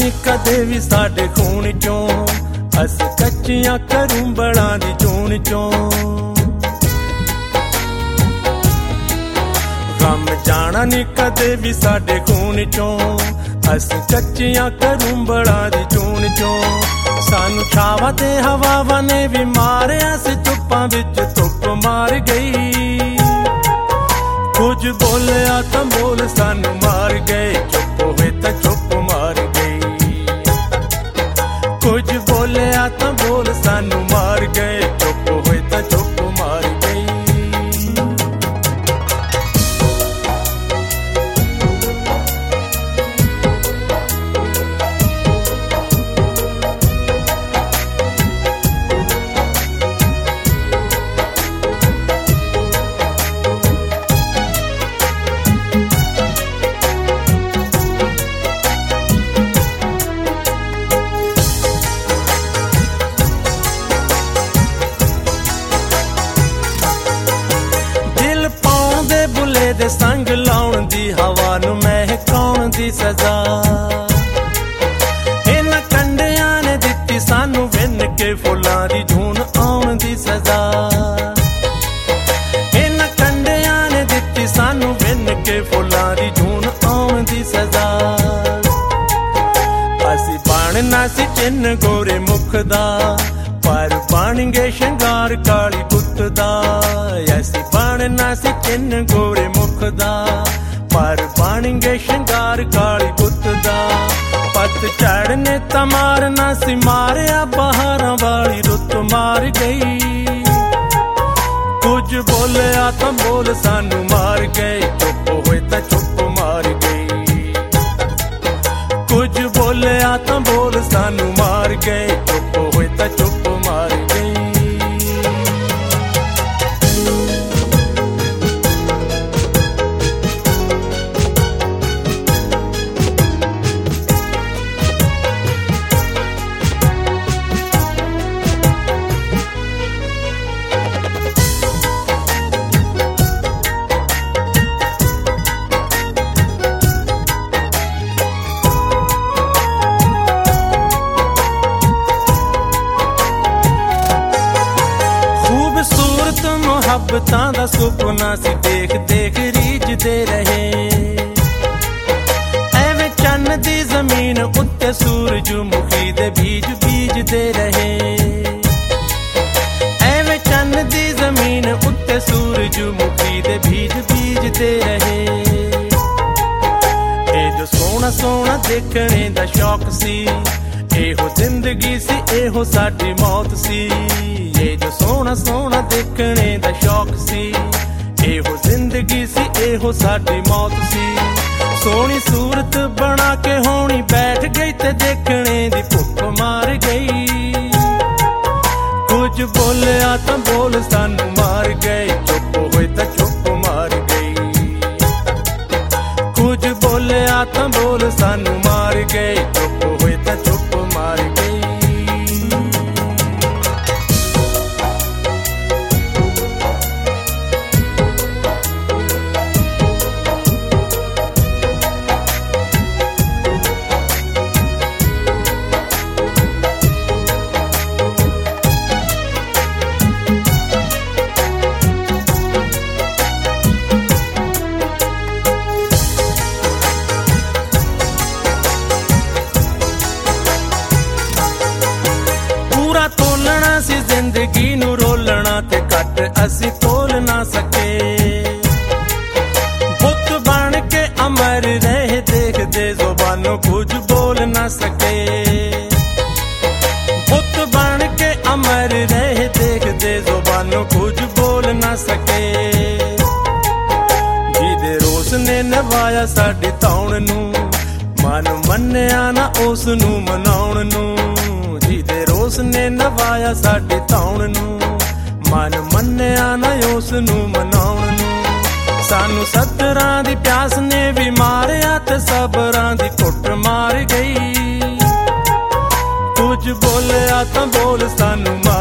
नी कदे भी साडे खून चों, असीं कच्चियां करूंबड़ां दी जून चों। गम जाना नी कदे भी साडे खून चों, असीं कच्चियां करूंबड़ां दी जून चों। सानू छावा ते हवावां ने भी मारिया सी, धुप्पां विच धुप मार गई। कुछ बोलिया तां बोल सानू मार गए, चुप होए तां चुप मार गई। कुछ बोलिया तां बोल सानू मार गए, चुप होए तां चुप मार गई। दे संग लाउण दी हवा नू महकाउण दी सजा, इन्हां कंडियां ने दित्ती सानू विन के फुल्लां दी जून आउण दी सजा। इन्हां कंडियां ने दित्ती सानू विन के फुल्लां दी जून आउण दी सजा। असीं बनना सी चिन्ह गोरे मुख दा, पर बन गए शंगार काली गुत्त दा। असीं बनना सी चिन्ह गोरे मुख दा, पर बन गए शंगार काली गुत्त दा। पतझड़ ने तां मारना सी मारिया, बहारां वाली रुत मार गई। कुछ बोलिया तां बोल सानू मार गए, चुप होए तां चुप मार गई। कुछ बोलिया तां बोल सानू मार गए, चुप होए तां चुप मार गई। मुहब्बतां दा सुपना सी देख देख रीझदे रहे, एवें चन्न दी जमीन उत्ते सूरजमुखी दे बीज बीजदे रहे। एवें चन्न दी जमीन उत्ते सूरजमुखी दे बीज बीजदे रहे। ए जो सोहना सोहना देखने दा शौक सी, एहो जिंदगी सी एहो साडी मौत सी। ये जो सोहना सोहना देखने दा शौक सी, एहो जिंदगी सी एहो साडी मौत सी। सोहनी सूरत बना के होनी बैठ गई, ते देखने दी भुख मार गई। कुछ बोलिया तां बोल सानू मार गए, चुप होए तां चुप मार गई। कुछ बोलिया तां बोल सानू मार गए, चुप होए तां चुप मार गई। जिंदगी नू रोलना ते घट असी तोल ना सके। बुत बन के अमर रहे देखदे, ज़ुबानों कुछ बोल ना सके। बुत बन के अमर रहे देखदे, ज़ुबानों कुछ बोल ना सके। जिहदे रोस ने नवाया साडी तौण नू, मन मन्निया ना उस नू मनाउण नू। जिहदे रोस ने नवाया साडी तौण नू, मन मन्निया ना उस नू मनाउण नू। सानू सतरां दी प्यास ने भी मारिया, ते सबरां दी घुट मार गई। कुछ बोलिया तां बोल सानू